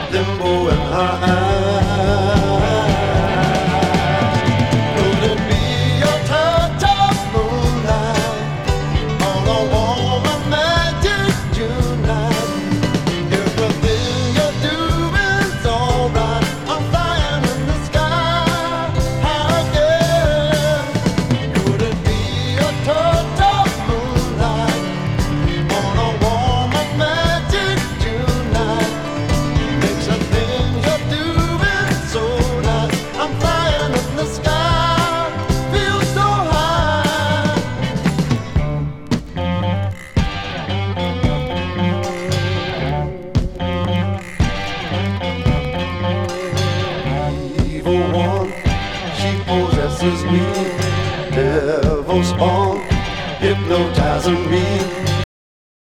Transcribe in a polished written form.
limbo in her eyes. Could it be your touch of moonlight on a warm and magic June night? Everything you're doing's alright. I'm flying in the sky again. Could it be your touch of moonlight on a warm and magic June night? Makes the things you're doing so nice. I'm flying in the sky, feel so high. Evil one, she possesses me. Devil spawn, hypnotizing me.